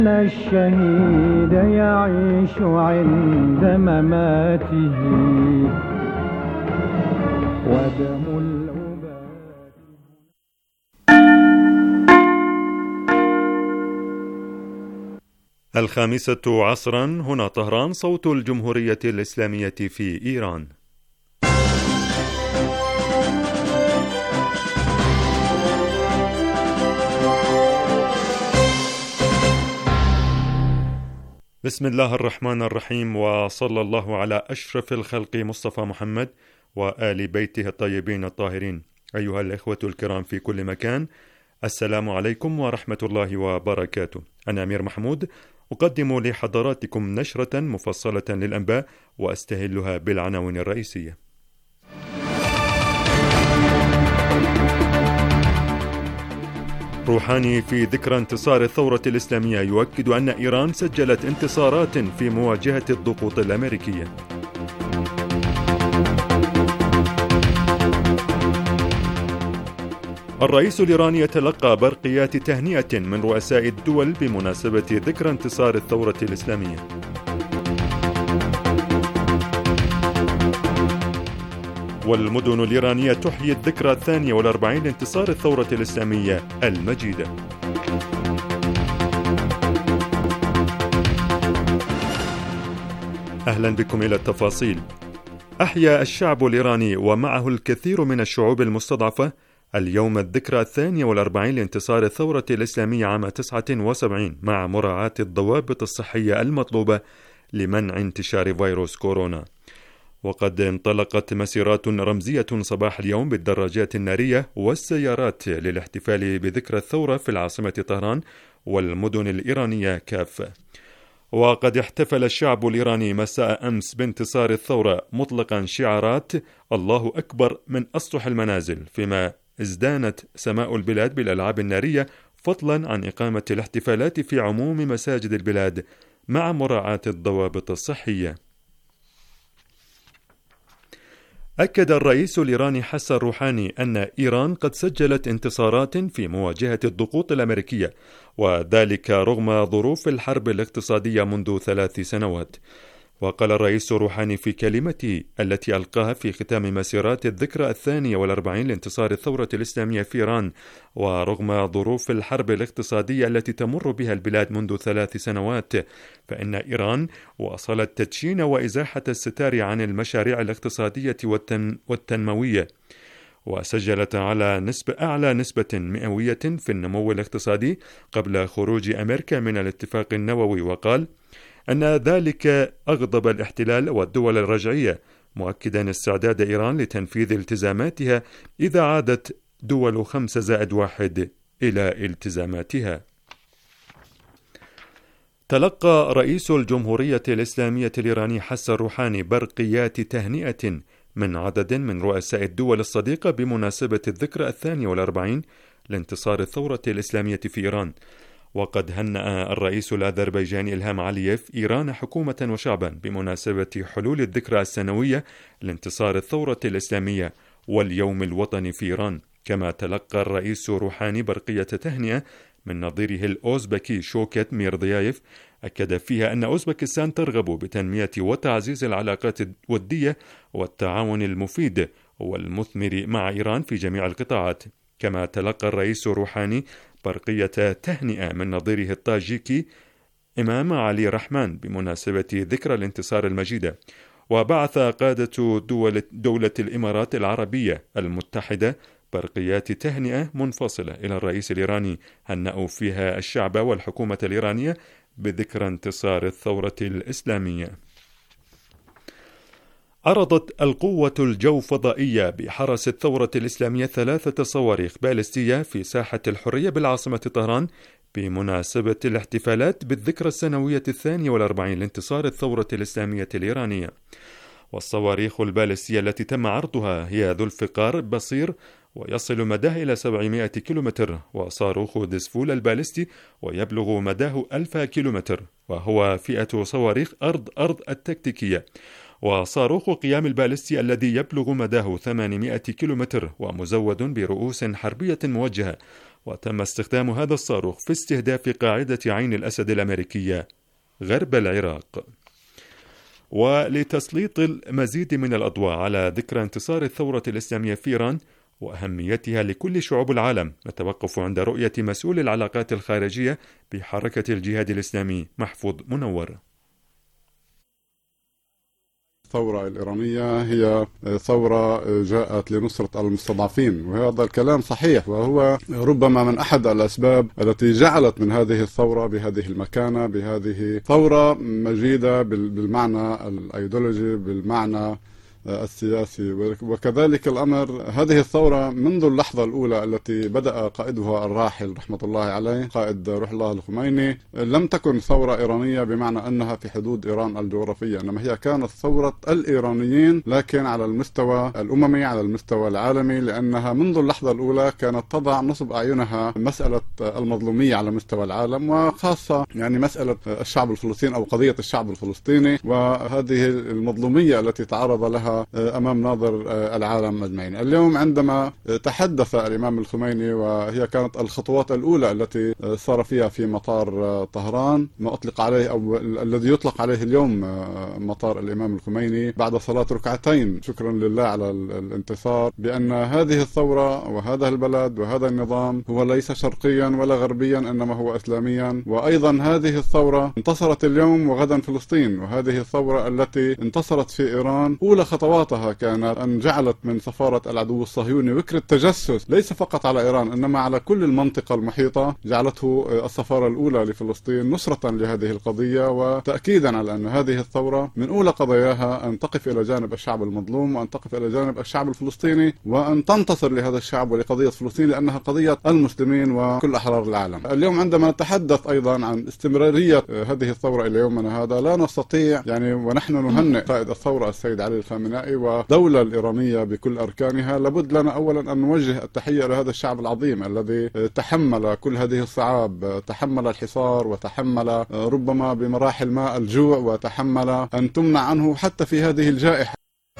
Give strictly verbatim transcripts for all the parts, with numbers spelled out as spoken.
الشهيد يعيش عند مماته ودم الأباد. الخامسة عصرا، هنا طهران، صوت الجمهورية الإسلامية في إيران. بسم الله الرحمن الرحيم، وصلى الله على أشرف الخلق مصطفى محمد وآل بيته الطيبين الطاهرين. أيها الإخوة الكرام في كل مكان، السلام عليكم ورحمة الله وبركاته. أنا أمير محمود، أقدم لحضراتكم نشرة مفصلة للأنباء وأستهلها بالعناوين الرئيسية. روحاني في ذكرى انتصار الثورة الإسلامية يؤكد أن إيران سجلت انتصارات في مواجهة الضغوط الأمريكية. الرئيس الإيراني يتلقى برقيات تهنئة من رؤساء الدول بمناسبة ذكرى انتصار الثورة الإسلامية. والمدن الإيرانية تحيي الذكرى الثانية والأربعين لانتصار الثورة الإسلامية المجيدة. أهلا بكم إلى التفاصيل. أحيا الشعب الإيراني ومعه الكثير من الشعوب المستضعفة اليوم الذكرى الثانية والأربعين لانتصار الثورة الإسلامية عام تسعة وسبعين، مع مراعاة الضوابط الصحية المطلوبة لمنع انتشار فيروس كورونا. وقد انطلقت مسيرات رمزية صباح اليوم بالدراجات النارية والسيارات للاحتفال بذكرى الثورة في العاصمة طهران والمدن الإيرانية كافة. وقد احتفل الشعب الإيراني مساء أمس بانتصار الثورة مطلقا شعارات الله أكبر من أسطح المنازل، فيما ازدانت سماء البلاد بالألعاب النارية، فضلا عن إقامة الاحتفالات في عموم مساجد البلاد مع مراعاة الضوابط الصحية. أكد الرئيس الإيراني حسن روحاني أن إيران قد سجلت انتصارات في مواجهة الضغوط الأمريكية، وذلك رغم ظروف الحرب الاقتصادية منذ ثلاث سنوات. وقال الرئيس روحاني في كلمته التي ألقاها في ختام مسيرات الذكرى الثانية والأربعين لانتصار الثورة الإسلامية في إيران، ورغم ظروف الحرب الاقتصادية التي تمر بها البلاد منذ ثلاث سنوات، فإن إيران واصلت تدشين وإزاحة الستار عن المشاريع الاقتصادية والتن والتنموية، وسجلت على نسبة أعلى نسبة مئوية في النمو الاقتصادي قبل خروج أمريكا من الاتفاق النووي. وقال أن ذلك أغضب الاحتلال والدول الرجعية، مؤكدا استعداد إيران لتنفيذ التزاماتها إذا عادت دول خمسة زائد واحد إلى التزاماتها. تلقى رئيس الجمهورية الإسلامية الإيراني حسن روحاني برقيات تهنئة من عدد من رؤساء الدول الصديقة بمناسبة الذكرى الثانية والأربعين لانتصار الثورة الإسلامية في إيران. وقد هنأ الرئيس الأذربيجاني إلهام علييف إيران حكومة وشعبا بمناسبة حلول الذكرى السنوية لانتصار الثورة الإسلامية واليوم الوطني في إيران. كما تلقى الرئيس روحاني برقية تهنئة من نظيره الأوزبكي شوكت ميرديايف، أكد فيها أن أوزبكستان ترغب بتنمية وتعزيز العلاقات الودية والتعاون المفيد والمثمر مع إيران في جميع القطاعات. كما تلقى الرئيس روحاني برقية تهنئة من نظيره الطاجيكي إمام علي رحمان بمناسبة ذكرى الانتصار المجيدة. وبعث قادة دولة, دولة الإمارات العربية المتحدة برقيات تهنئة منفصلة إلى الرئيس الإيراني، هنأوا فيها الشعب والحكومة الإيرانية بذكرى انتصار الثورة الإسلامية. عرضت القوة الجوفضائية بحرس الثورة الإسلامية ثلاثة صواريخ باليستية في ساحة الحرية بالعاصمة طهران بمناسبة الاحتفالات بالذكرى السنوية الثانية والأربعين لانتصار الثورة الإسلامية الإيرانية. والصواريخ الباليستية التي تم عرضها هي ذو الفقار بصير ويصل مداه إلى سبعمائة كيلومتر، وصاروخ ديسفول الباليستي ويبلغ مداه ألف كيلومتر، وهو فئة صواريخ أرض-أرض التكتيكية. وصاروخ قيام الباليستي الذي يبلغ مداه ثمانمائة كيلومتر ومزود برؤوس حربية موجهة، وتم استخدام هذا الصاروخ في استهداف قاعدة عين الأسد الأمريكية غرب العراق. ولتسليط المزيد من الأضواء على ذكرى انتصار الثورة الإسلامية في إيران وأهميتها لكل شعوب العالم، نتوقف عند رؤية مسؤول العلاقات الخارجية بحركة الجهاد الإسلامي محفوظ منور. الثورة الإيرانية هي ثورة جاءت لنصرة المستضعفين، وهذا الكلام صحيح، وهو ربما من أحد الأسباب التي جعلت من هذه الثورة بهذه المكانة، بهذه ثورة مجيدة بالمعنى الأيديولوجي، بالمعنى السياسي. وكذلك الأمر هذه الثورة منذ اللحظة الأولى التي بدأ قائدها الراحل رحمة الله عليه قائد روح الله الخميني لم تكن ثورة إيرانية بمعنى أنها في حدود إيران الجغرافية، إنما هي كانت ثورة الإيرانيين لكن على المستوى الأممي، على المستوى العالمي، لأنها منذ اللحظة الأولى كانت تضع نصب أعينها مسألة المظلومية على مستوى العالم، وخاصة يعني مسألة الشعب الفلسطيني أو قضية الشعب الفلسطيني، وهذه المظلومية التي تعرض لها أمام ناظر العالم أجمعين. اليوم عندما تحدث الإمام الخميني، وهي كانت الخطوات الأولى التي صار فيها في مطار طهران، ما أطلق عليه أو الذي يطلق عليه اليوم مطار الإمام الخميني بعد صلاة ركعتين شكرا لله على الانتصار، بأن هذه الثورة وهذا البلد وهذا النظام هو ليس شرقيا ولا غربيا إنما هو إسلاميا. وأيضا هذه الثورة انتصرت اليوم وغدا فلسطين، وهذه الثورة التي انتصرت في إيران أولى خطواتها كانت أن جعلت من سفارة العدو الصهيوني فكرة تجسس ليس فقط على إيران إنما على كل المنطقة المحيطة، جعلته السفارة الأولى لفلسطين نصرة لهذه القضية وتأكيدا على أن هذه الثورة من أولى قضاياها أن تقف إلى جانب الشعب المظلوم، وأن تقف إلى جانب الشعب الفلسطيني، وأن تنتصر لهذا الشعب ولقضية فلسطين لأنها قضية المسلمين وكل أحرار العالم. اليوم عندما نتحدث أيضا عن استمرارية هذه الثورة إلى يومنا هذا لا نستطيع يعني ونحن نهنئ قائد الثورة السيد علي الخامنائي ودولة الإيرانية بكل أركانها، لابد لنا أولا أن نوجه التحية لهذا الشعب العظيم الذي تحمل كل هذه الصعاب، تحمل الحصار وتحمل ربما بمراحل ما الجوع، وتحمل أن تمنع عنه حتى في هذه الجائحة.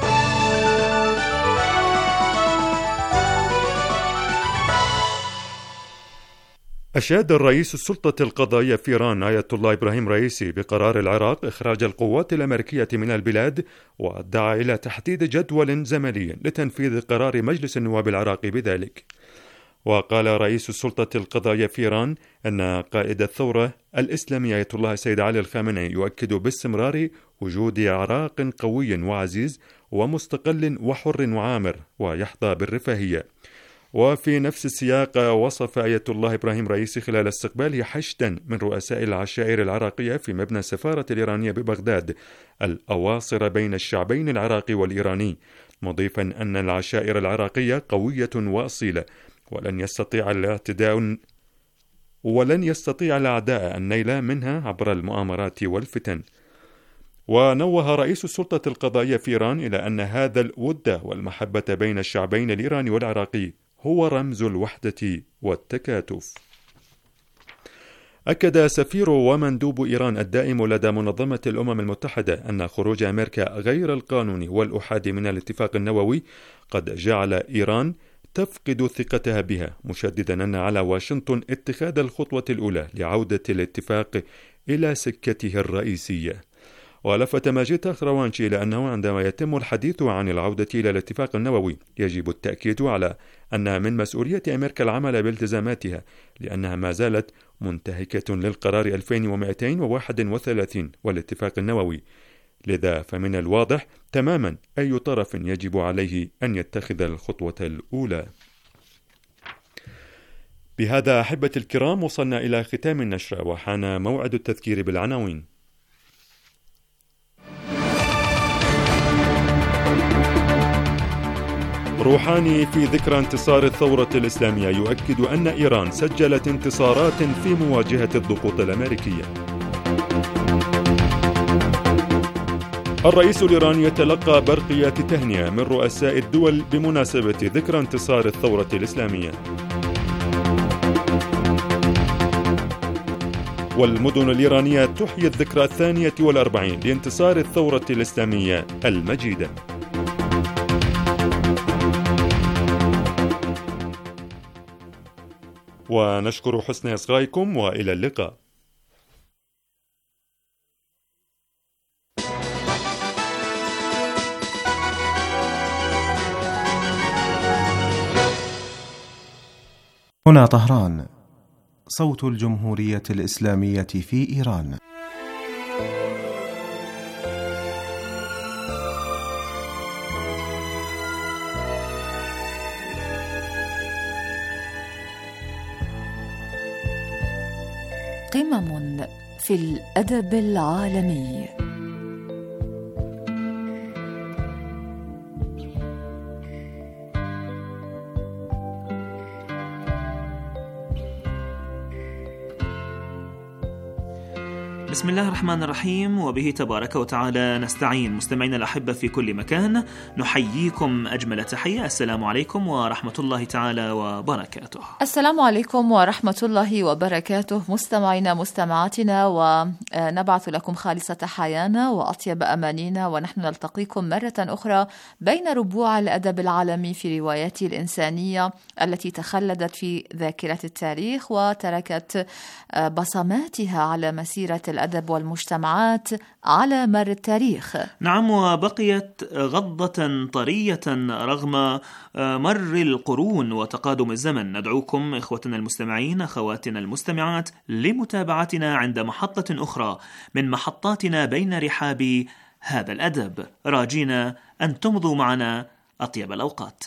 أشاد الرئيس السلطة القضائية في إيران آية الله إبراهيم رئيسي بقرار العراق إخراج القوات الأمريكية من البلاد، ودعا إلى تحديد جدول زمني لتنفيذ قرار مجلس النواب العراقي بذلك. وقال رئيس السلطة القضائية في إيران أن قائد الثورة الإسلامية آية الله السيد علي الخامنئي يؤكد باستمرار وجود عراق قوي وعزيز ومستقل وحر وعامر ويحظى بالرفاهية. وفي نفس السياق وصف آية الله إبراهيم رئيسي خلال استقباله حشدا من رؤساء العشائر العراقية في مبنى السفارة الإيرانية ببغداد الأواصر بين الشعبين العراقي والإيراني، مضيفا أن العشائر العراقية قوية وأصيلة ولن يستطيع الاعتداء ولن يستطيع الأعداء النيل منها عبر المؤامرات والفتن. ونوه رئيس السلطة القضائية في إيران إلى أن هذا الود والمحبة بين الشعبين الإيراني والعراقي هو رمز الوحدة والتكاتف. أكد سفير ومندوب إيران الدائم لدى منظمة الأمم المتحدة أن خروج أمريكا غير القانوني والأحاد من الاتفاق النووي قد جعل إيران تفقد ثقتها بها، مشددا أن على واشنطن اتخاذ الخطوة الأولى لعودة الاتفاق إلى سكته الرئيسية. ولفت ماجد أخروانشي إلى أنه عندما يتم الحديث عن العودة إلى الاتفاق النووي يجب التأكيد على أن من مسؤولية أمريكا العمل بالتزاماتها، لأنها ما زالت منتهكة للقرار ألفين ومئتين وواحد وثلاثين والاتفاق النووي، لذا فمن الواضح تماما أي طرف يجب عليه أن يتخذ الخطوة الأولى. بهذا أحبة الكرام وصلنا إلى ختام النشرة، وحان موعد التذكير بالعناوين. روحاني في ذكرى انتصار الثورة الإسلامية يؤكد أن إيران سجلت انتصارات في مواجهة الضغوط الأمريكية. الرئيس الإيراني يتلقى برقيات تهنئة من رؤساء الدول بمناسبة ذكرى انتصار الثورة الإسلامية. والمدن الإيرانية تحيي الذكرى الثانية والأربعين لانتصار الثورة الإسلامية المجيدة. ونشكر حسن إصغائكم وإلى اللقاء. هنا طهران، صوت الجمهورية الإسلامية في إيران. قمم في الأدب العالمي. بسم الله الرحمن الرحيم، وبه تبارك وتعالى نستعين. مستمعينا الأحبة في كل مكان، نحييكم أجمل تحية. السلام عليكم ورحمة الله تعالى وبركاته. السلام عليكم ورحمة الله وبركاته مستمعينا مستمعاتنا، ونبعث لكم خالص تحايانا وأطيب أمانينا، ونحن نلتقيكم مرة أخرى بين ربوع الأدب العالمي في روايات الإنسانية التي تخلدت في ذاكرة التاريخ وتركت بصماتها على مسيرة الأدب والمجتمعات على مر التاريخ. نعم، وبقيت غضة طرية رغم مر القرون وتقادم الزمن. ندعوكم إخوتنا المستمعين أخواتنا المستمعات لمتابعتنا عند محطة أخرى من محطاتنا بين رحاب هذا الأدب، راجينا أن تمضوا معنا أطيب الأوقات.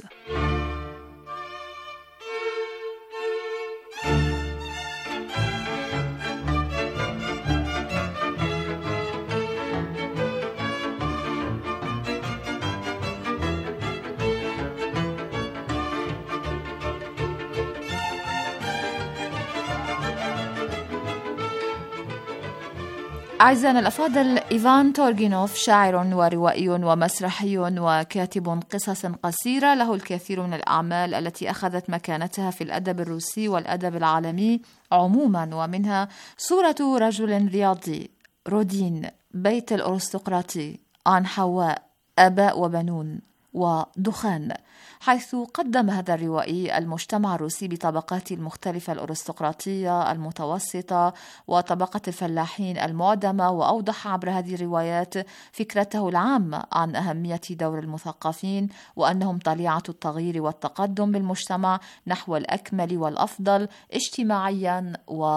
أعزائنا الأفاضل، إيفان تورغينوف شاعر وروائي ومسرحي وكاتب قصص قصيرة، له الكثير من الأعمال التي أخذت مكانتها في الأدب الروسي والأدب العالمي عموما، ومنها صورة رجل رياضي، رودين، بيت الأرستقراطي، عن حواء، آباء وبنون، ودخان، حيث قدم هذا الروائي المجتمع الروسي بطبقاته المختلفة الأرستقراطية، المتوسطة، وطبقة الفلاحين المعدمة، وأوضح عبر هذه الروايات فكرته العامة عن أهمية دور المثقفين، وأنهم طليعة التغيير والتقدم بالمجتمع نحو الأكمل والأفضل اجتماعيا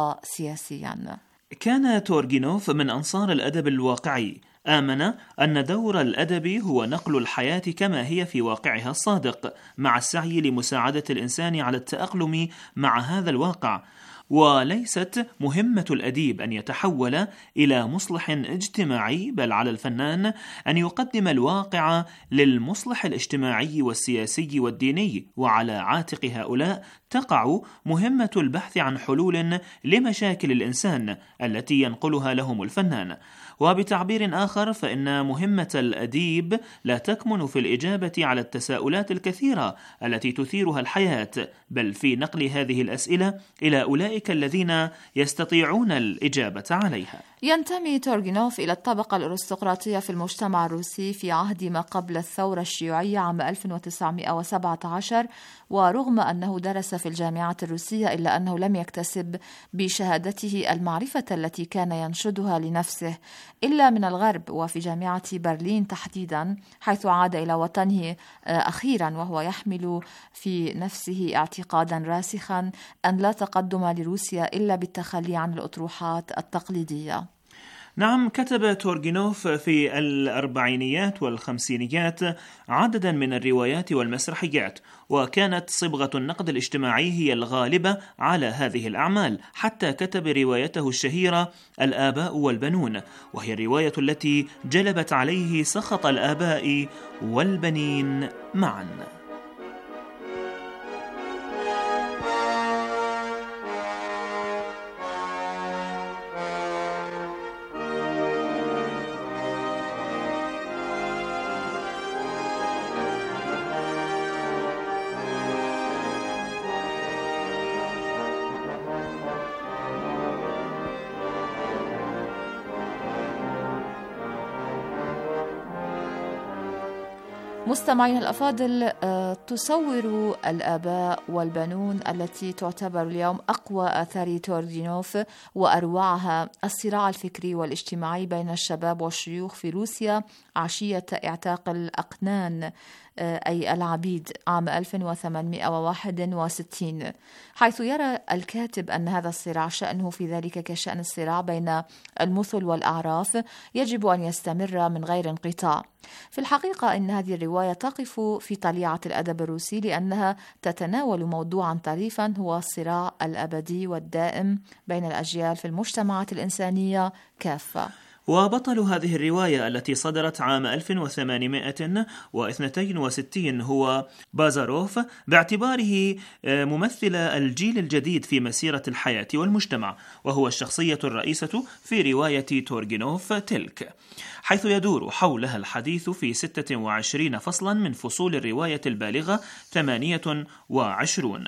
وسياسيا. كان تورغينوف من أنصار الأدب الواقعي، آمن أن دور الأدب هو نقل الحياة كما هي في واقعها الصادق، مع السعي لمساعدة الإنسان على التأقلم مع هذا الواقع، وليست مهمة الأديب أن يتحول إلى مصلح اجتماعي، بل على الفنان أن يقدم الواقع للمصلح الاجتماعي والسياسي والديني، وعلى عاتق هؤلاء تقع مهمة البحث عن حلول لمشاكل الإنسان التي ينقلها لهم الفنان. وبتعبير آخر، فإن مهمة الأديب لا تكمن في الإجابة على التساؤلات الكثيرة التي تثيرها الحياة، بل في نقل هذه الأسئلة إلى أولئك الذين يستطيعون الإجابة عليها. ينتمي تورغينوف إلى الطبقة الأرستقراطية في المجتمع الروسي في عهد ما قبل الثورة الشيوعية عام ألف وتسعمائة وسبعة عشر، ورغم أنه درس في الجامعة الروسية إلا أنه لم يكتسب بشهادته المعرفة التي كان ينشدها لنفسه إلا من الغرب، وفي جامعة برلين تحديدا، حيث عاد إلى وطنه أخيرا وهو يحمل في نفسه اعتقادا راسخا أن لا تقدم لروسيا إلا بالتخلي عن الأطروحات التقليدية. نعم، كتب تورغينوف في الأربعينيات والخمسينيات عددا من الروايات والمسرحيات، وكانت صبغة النقد الاجتماعي هي الغالبة على هذه الأعمال، حتى كتب روايته الشهيرة الآباء والبنون، وهي الرواية التي جلبت عليه سخط الآباء والبنين معا. مستمعينا الأفاضل، تصور الآباء والبنون التي تعتبر اليوم أقوى آثار تورجينوف وأروعها الصراع الفكري والاجتماعي بين الشباب والشيوخ في روسيا عشية اعتاق الأقنان أي العبيد عام ألف وثمانمائة وواحد وستين، حيث يرى الكاتب أن هذا الصراع شأنه في ذلك كشأن الصراع بين المثل والأعراف يجب أن يستمر من غير انقطاع. في الحقيقة إن هذه الرواية تقف في طليعة الأدب الروسي لأنها تتناول موضوعا طريفا هو الصراع الأبدي والدائم بين الأجيال في المجتمعات الإنسانية كافة. وبطل هذه الرواية التي صدرت عام ألف وثمانمائة واثنين وستين هو بازاروف، باعتباره ممثل الجيل الجديد في مسيرة الحياة والمجتمع، وهو الشخصية الرئيسة في رواية تورجينوف تلك، حيث يدور حولها الحديث في ستة وعشرين فصلا من فصول الرواية البالغة ثمانية وعشرون.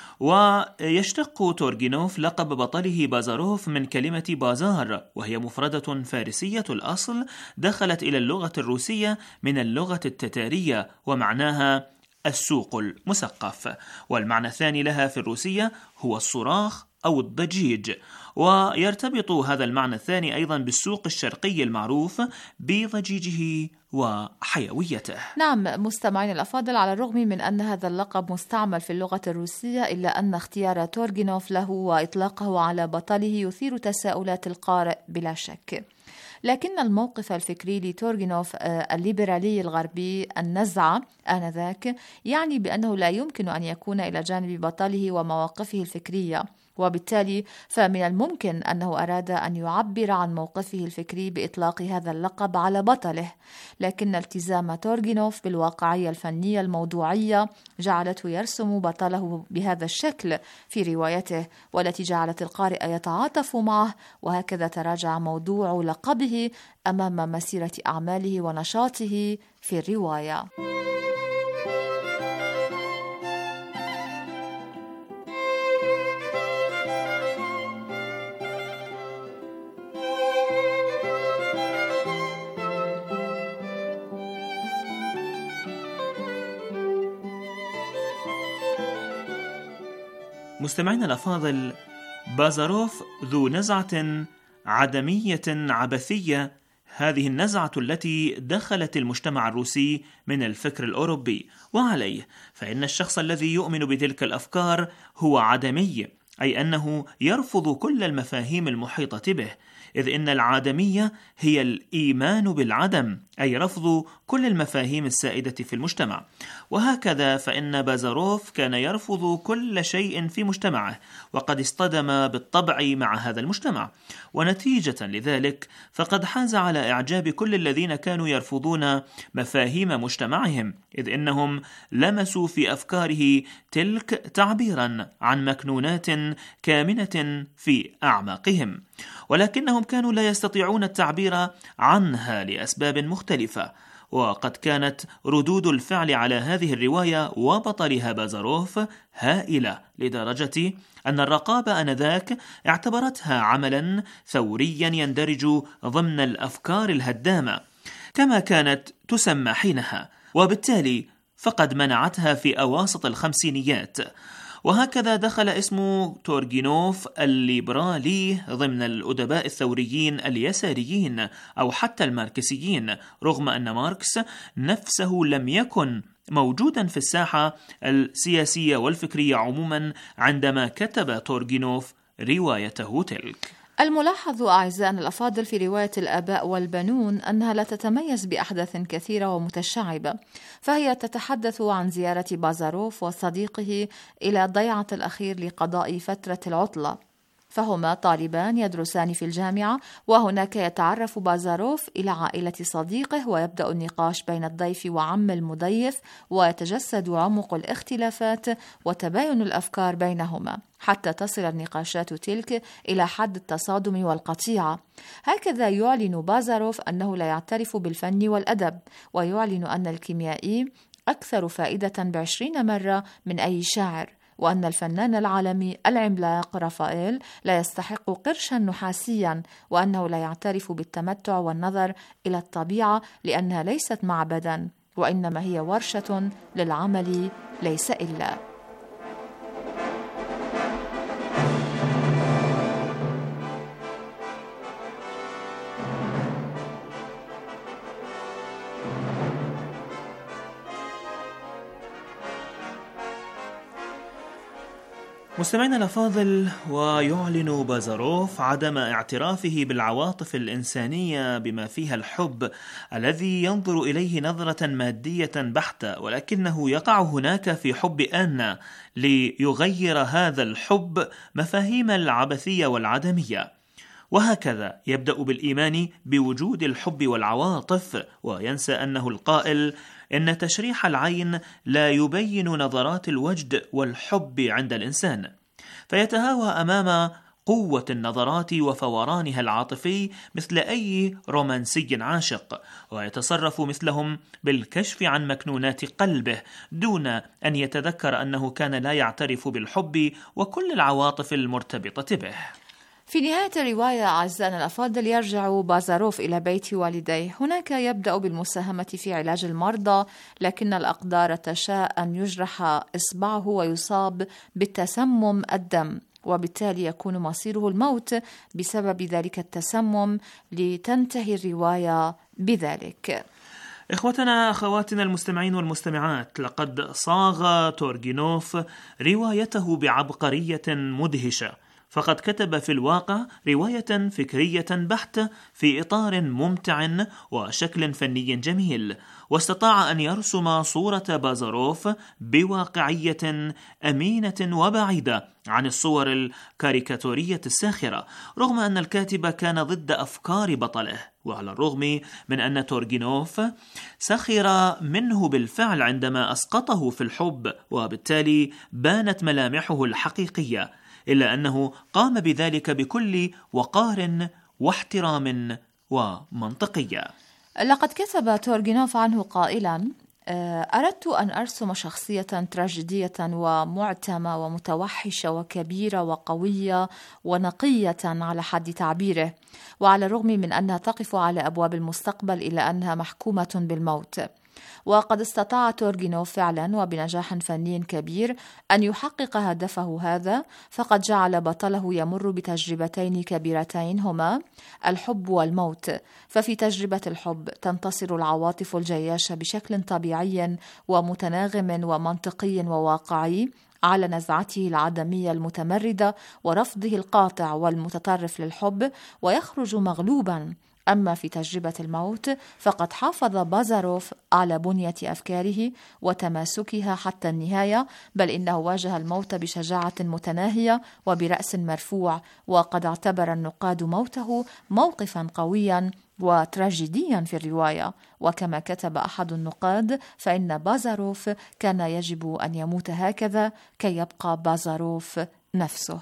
ويشتق تورجينوف لقب بطله بازاروف من كلمة بازار، وهي مفردة فارسية الأصل دخلت إلى اللغة الروسية من اللغة التتارية ومعناها السوق المسقف، والمعنى الثاني لها في الروسية هو الصراخ أو الضجيج، ويرتبط هذا المعنى الثاني أيضا بالسوق الشرقي المعروف بضجيجه وحيويته. نعم مستمعين الأفاضل، على الرغم من أن هذا اللقب مستعمل في اللغة الروسية إلا أن اختيار تورجينوف له وإطلاقه على بطله يثير تساؤلات القارئ بلا شك. لكن الموقف الفكري لتورجينوف الليبرالي الغربي النزعة آنذاك يعني بأنه لا يمكن أن يكون إلى جانب بطله ومواقفه الفكرية، وبالتالي فمن الممكن أنه أراد أن يعبر عن موقفه الفكري بإطلاق هذا اللقب على بطله، لكن التزام تورجينوف بالواقعية الفنية الموضوعية جعلته يرسم بطله بهذا الشكل في روايته، والتي جعلت القارئ يتعاطف معه، وهكذا تراجع موضوع لقبه أمام مسيرة أعماله ونشاطه في الرواية. مستمعينا الأفاضل، بازاروف ذو نزعة عدمية عبثية، هذه النزعة التي دخلت المجتمع الروسي من الفكر الأوروبي، وعليه فإن الشخص الذي يؤمن بتلك الأفكار هو عدمي، أي أنه يرفض كل المفاهيم المحيطة به، إذ إن العدمية هي الإيمان بالعدم، أي رفض كل المفاهيم السائدة في المجتمع. وهكذا فإن بازاروف كان يرفض كل شيء في مجتمعه، وقد اصطدم بالطبع مع هذا المجتمع، ونتيجة لذلك فقد حاز على إعجاب كل الذين كانوا يرفضون مفاهيم مجتمعهم، إذ إنهم لمسوا في أفكاره تلك تعبيرا عن مكنونات كامنة في أعماقهم، ولكنهم كانوا لا يستطيعون التعبير عنها لأسباب مختلفة. وقد كانت ردود الفعل على هذه الرواية وبطلها بازاروف هائلة، لدرجة أن الرقابة آنذاك اعتبرتها عملا ثوريا يندرج ضمن الأفكار الهدامة كما كانت تسمى حينها، وبالتالي فقد منعتها في أواسط الخمسينيات. وهكذا دخل اسم تورجينوف الليبرالي ضمن الأدباء الثوريين اليساريين أو حتى الماركسيين، رغم أن ماركس نفسه لم يكن موجودا في الساحة السياسية والفكرية عموما عندما كتب تورجينوف روايته تلك. الملاحظ أعزائنا الأفاضل في رواية الآباء والبنون أنها لا تتميز بأحداث كثيرة ومتشعبة، فهي تتحدث عن زيارة بازاروف وصديقه إلى الضيعة الأخير لقضاء فترة العطلة، فهما طالبان يدرسان في الجامعة، وهناك يتعرف بازاروف إلى عائلة صديقه ويبدأ النقاش بين الضيف وعم المضيف، ويتجسد عمق الاختلافات وتباين الأفكار بينهما حتى تصل النقاشات تلك إلى حد التصادم والقطيعة. هكذا يعلن بازاروف أنه لا يعترف بالفن والأدب، ويعلن أن الكيميائي أكثر فائدة بعشرين مرة من أي شاعر، وأن الفنان العالمي العملاق رافائيل لا يستحق قرشا نحاسيا، وأنه لا يعترف بالتمتع والنظر إلى الطبيعة لأنها ليست معبدا، وإنما هي ورشة للعمل ليس إلا. مستمعينا الأفاضل، ويعلن بازاروف عدم اعترافه بالعواطف الإنسانية بما فيها الحب الذي ينظر إليه نظرة مادية بحتة، ولكنه يقع هناك في حب آنا ليغير هذا الحب مفاهيم العبثية والعدمية. وهكذا يبدأ بالإيمان بوجود الحب والعواطف، وينسى أنه القائل إن تشريح العين لا يبين نظرات الوجد والحب عند الإنسان، فيتهاوى أمام قوة النظرات وفورانها العاطفي مثل أي رومانسي عاشق، ويتصرف مثلهم بالكشف عن مكنونات قلبه دون أن يتذكر أنه كان لا يعترف بالحب وكل العواطف المرتبطة به. في نهاية الرواية أعزائنا الأفاضل يرجع بازاروف إلى بيت والديه. هناك يبدأ بالمساهمة في علاج المرضى، لكن الأقدار تشاء أن يجرح إصبعه ويصاب بالتسمم الدم، وبالتالي يكون مصيره الموت بسبب ذلك التسمم، لتنتهي الرواية بذلك. إخوتنا أخواتنا المستمعين والمستمعات، لقد صاغ تورغينوف روايته بعبقرية مدهشة، فقد كتب في الواقع رواية فكرية بحتة في إطار ممتع وشكل فني جميل، واستطاع أن يرسم صورة بازاروف بواقعية أمينة وبعيدة عن الصور الكاريكاتورية الساخرة، رغم أن الكاتب كان ضد أفكار بطله، وعلى الرغم من أن تورغينوف سخر منه بالفعل عندما أسقطه في الحب، وبالتالي بانت ملامحه الحقيقية، إلا أنه قام بذلك بكل وقار واحترام ومنطقية. لقد كتب تورغينوف عنه قائلا: أردت أن أرسم شخصية تراجيدية ومعتمة ومتوحشة وكبيرة وقوية ونقية على حد تعبيره، وعلى الرغم من أنها تقف على أبواب المستقبل إلا أنها محكومة بالموت. وقد استطاع تورغينوف فعلا وبنجاح فني كبير أن يحقق هدفه هذا، فقد جعل بطله يمر بتجربتين كبيرتين هما الحب والموت. ففي تجربة الحب تنتصر العواطف الجياشة بشكل طبيعي ومتناغم ومنطقي وواقعي على نزعته العدمية المتمردة ورفضه القاطع والمتطرف للحب، ويخرج مغلوبا. أما في تجربة الموت فقد حافظ بازاروف على بنية أفكاره وتماسكها حتى النهاية، بل إنه واجه الموت بشجاعة متناهية وبرأس مرفوع، وقد اعتبر النقاد موته موقفا قويا وتراجيديا في الرواية. وكما كتب أحد النقاد فإن بازاروف كان يجب أن يموت هكذا كي يبقى بازاروف نفسه.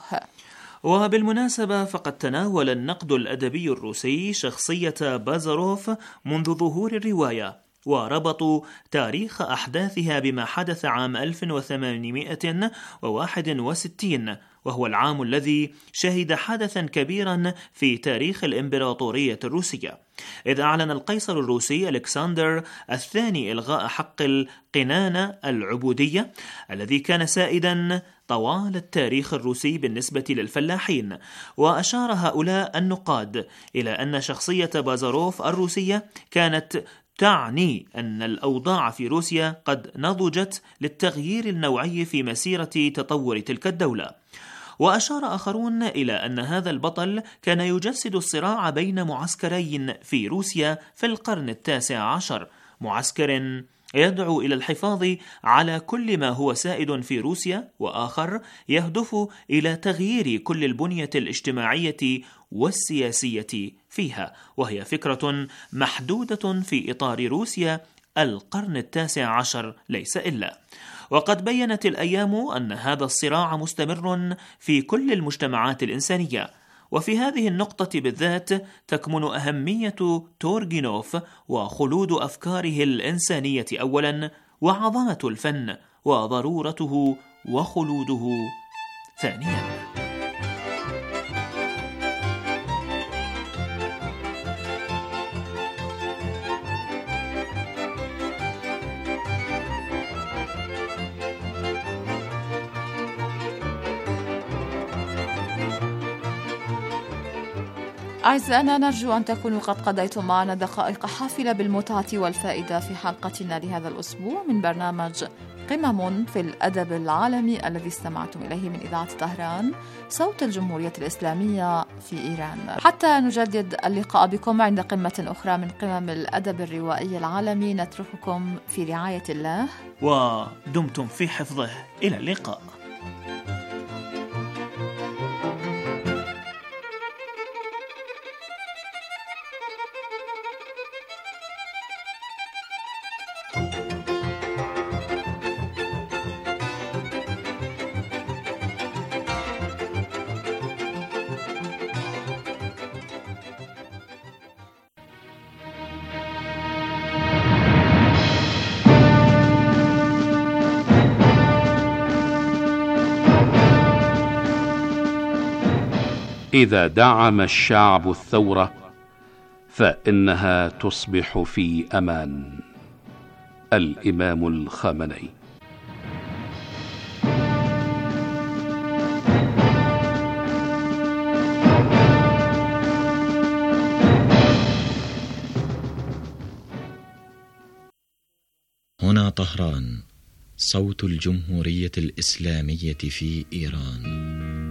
وبالمناسبة فقد تناول النقد الأدبي الروسي شخصية بازاروف منذ ظهور الرواية، وربطوا تاريخ أحداثها بما حدث عام ألف وثمانمائة وواحد وستين، وهو العام الذي شهد حدثا كبيرا في تاريخ الإمبراطورية الروسية، إذ أعلن القيصر الروسي ألكسندر الثاني إلغاء حق القنانة العبودية الذي كان سائدا طوال التاريخ الروسي بالنسبة للفلاحين. وأشار هؤلاء النقاد إلى أن شخصية بازاروف الروسية كانت تعني أن الأوضاع في روسيا قد نضجت للتغيير النوعي في مسيرة تطور تلك الدولة. وأشار آخرون إلى أن هذا البطل كان يجسد الصراع بين معسكرين في روسيا في القرن التاسع عشر، معسكر يدعو إلى الحفاظ على كل ما هو سائد في روسيا، وآخر يهدف إلى تغيير كل البنية الاجتماعية والسياسية فيها، وهي فكرة محدودة في إطار روسيا القرن التاسع عشر ليس إلا. وقد بيّنت الأيام أن هذا الصراع مستمر في كل المجتمعات الإنسانية، وفي هذه النقطة بالذات تكمن أهمية تورغينوف وخلود أفكاره الإنسانية أولا، وعظمة الفن وضرورته وخلوده ثانيا. أعزائنا، نرجو أن تكونوا قد قضيتم معنا دقائق حافلة بالمتعة والفائدة في حلقتنا لهذا الأسبوع من برنامج قمم في الأدب العالمي الذي استمعتم إليه من إذاعة طهران صوت الجمهورية الإسلامية في إيران. حتى نجدد اللقاء بكم عند قمة أخرى من قمم الأدب الروائي العالمي، نترككم في رعاية الله ودمتم في حفظه. إلى اللقاء. إذا دعم الشعب الثورة فإنها تصبح في أمان. الإمام الخامنئي. هنا طهران، صوت الجمهورية الإسلامية في إيران.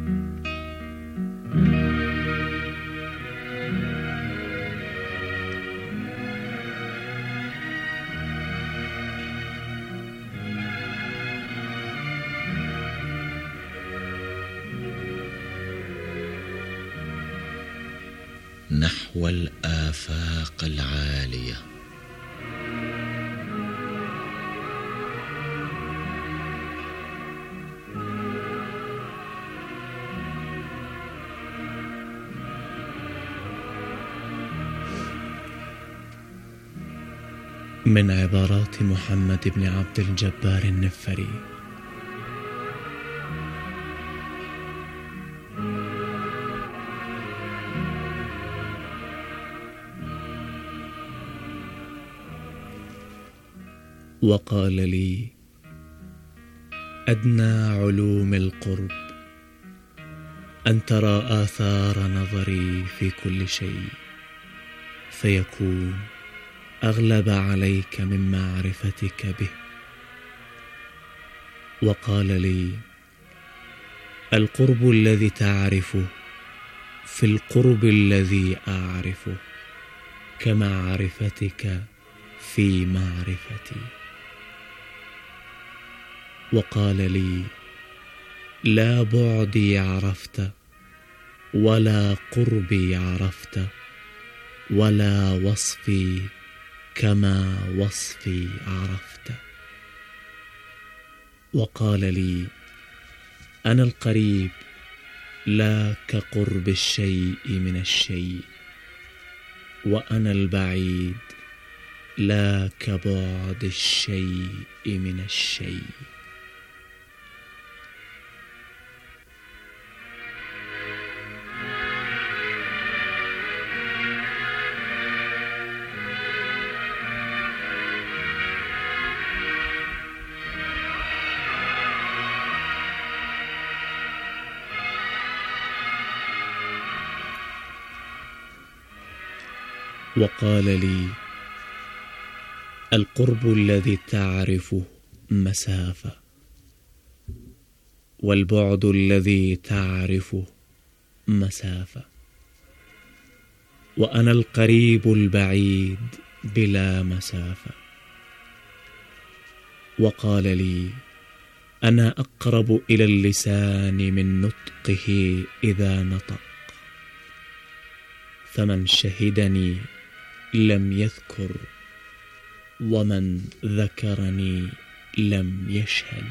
نحو الآفاق العالية. من عبارات محمد بن عبد الجبار النفري. وقال لي: أدنى علوم القرب أن ترى آثار نظري في كل شيء، فيكون أغلب عليك من معرفتك به. وقال لي: القرب الذي تعرفه في القرب الذي أعرفه كمعرفتك في معرفتي. وقال لي: لا بعدي عرفت، ولا قربي عرفت، ولا وصفي كما وصفي عرفت. وقال لي: أنا القريب لا كقرب الشيء من الشيء، وأنا البعيد لا كبعد الشيء من الشيء. وقال لي: القرب الذي تعرفه مسافة، والبعد الذي تعرفه مسافة، وأنا القريب البعيد بلا مسافة. وقال لي: أنا أقرب إلى اللسان من نطقه إذا نطق، فمن شهدني لم يذكر، ومن ذكرني لم يشهد.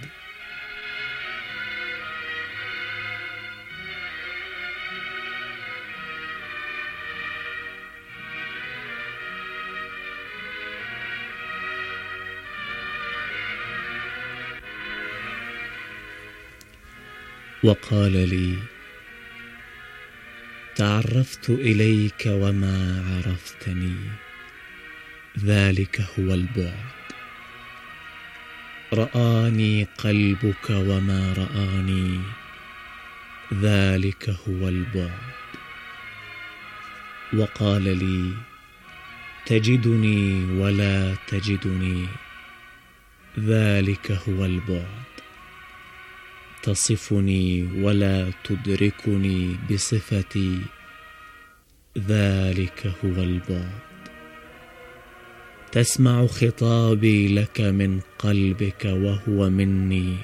وقال لي: تعرفت إليك وما عرفتني، ذلك هو البعد. رآني قلبك وما رآني، ذلك هو البعد. وقال لي: تجدني ولا تجدني، ذلك هو البعد. تصفني ولا تدركني بصفتي، ذلك هو البعد. تسمع خطابي لك من قلبك وهو مني،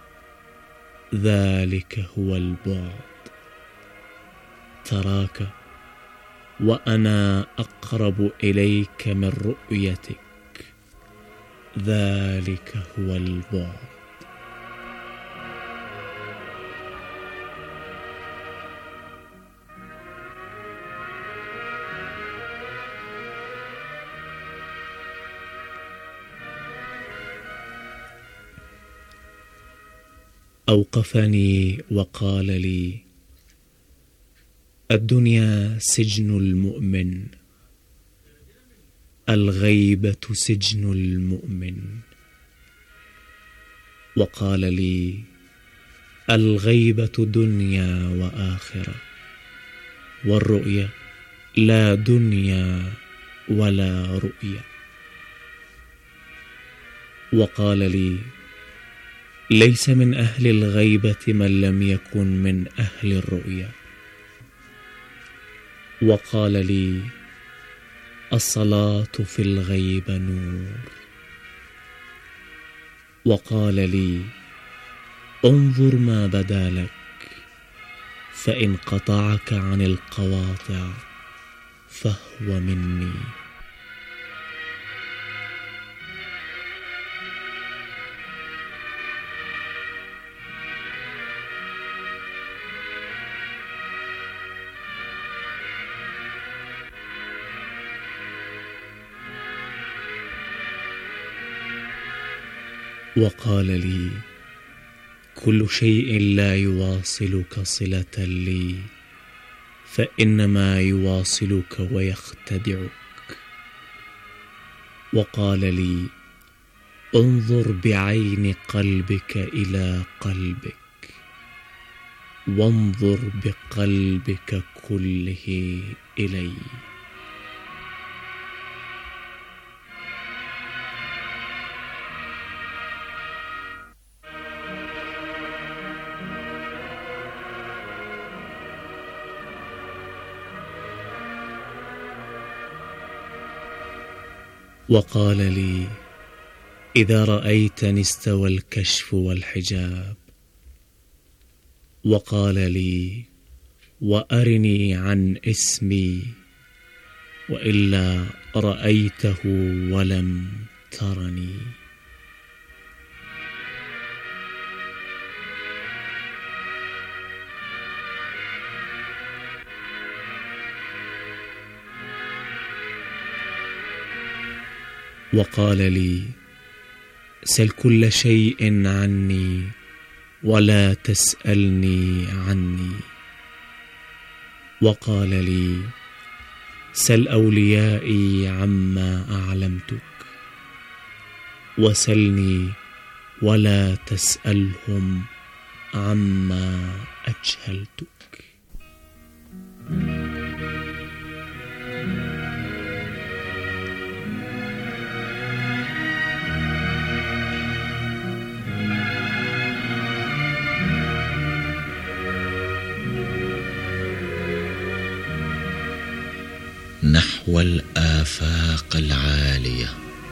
ذلك هو البعد. تراك وأنا أقرب إليك من رؤيتك، ذلك هو البعد. أوقفني وقال لي: الدنيا سجن المؤمن، الغيبة سجن المؤمن. وقال لي: الغيبة دنيا وآخرة، والرؤية لا دنيا ولا رؤية. وقال لي: ليس من أهل الغيبة من لم يكن من أهل الرؤية. وقال لي: الصلاة في الغيبة نور. وقال لي: انظر ما بدا لك، فإن قطعك عن القواطع فهو مني. وقال لي: كل شيء لا يواصلك صلة لي فإنما يواصلك ويختدعك. وقال لي: انظر بعين قلبك إلى قلبك، وانظر بقلبك كله إلي. وقال لي: إذا رأيتني استوى الكشف والحجاب. وقال لي: وأرني عن اسمي، وإلا رأيته ولم ترني. وقال لي: سل كل شيء عني ولا تسألني عني. وقال لي: سل أوليائي عما أعلمتك، وسلني ولا تسألهم عما أجهلتك. نحو الآفاق العالية.